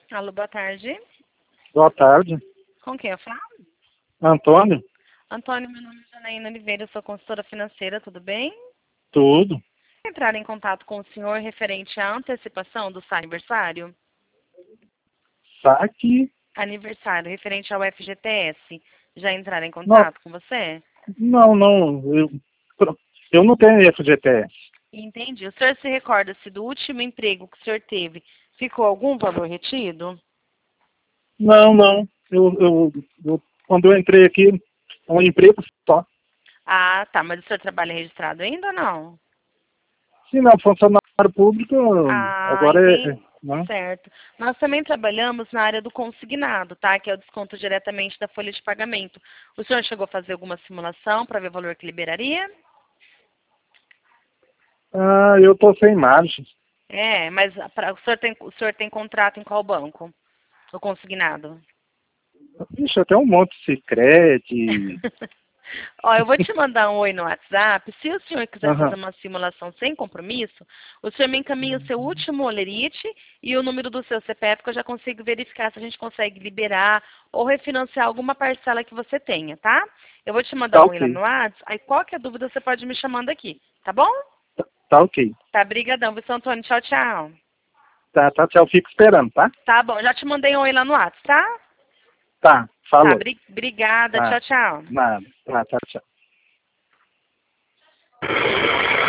Alô, boa tarde. Boa tarde. Com quem eu falo? Antônio? Antônio, meu nome é Janaína Oliveira, eu sou consultora financeira, tudo bem? Tudo. Entrar em contato com o senhor referente à antecipação do seu aniversário? Saque? Aniversário, referente ao FGTS. Já entraram em Não, contato com você? não. Eu não tenho FGTS. Entendi. O senhor se recorda-se do último emprego que o senhor teve? Ficou algum valor retido? Não. Quando eu entrei aqui, é um emprego só. Ah, tá. Mas o senhor trabalha registrado ainda ou não? Se não, funcionário público, Ah, agora entendi. né? Certo. Nós também trabalhamos na área do consignado, tá? Que é o desconto diretamente da folha de pagamento. O senhor chegou a fazer alguma simulação para ver o valor que liberaria? Ah, eu tô sem margem. É, mas o senhor tem contrato em qual banco? O consignado? Ixi, até um monte de Sicredi. Ó, eu vou te mandar um oi no WhatsApp. Se o senhor quiser fazer Aham. uma simulação sem compromisso, o senhor me encaminha o seu último olerite e o número do seu CPF, que eu já consigo verificar se a gente consegue liberar ou refinanciar alguma parcela que você tenha, tá? Eu vou te mandar Tá um oi lá ok. no WhatsApp, aí qualquer dúvida você pode me chamando aqui, tá bom? Tá ok. Tá, brigadão, viu, seu Antônio? Tchau, tchau. Tá, tchau. Fico esperando, tá? Tá bom, já te mandei um oi lá no WhatsApp, tá? Tá, Tá, falou. obrigada, Tá, tchau, tchau. nada. Tá, tchau.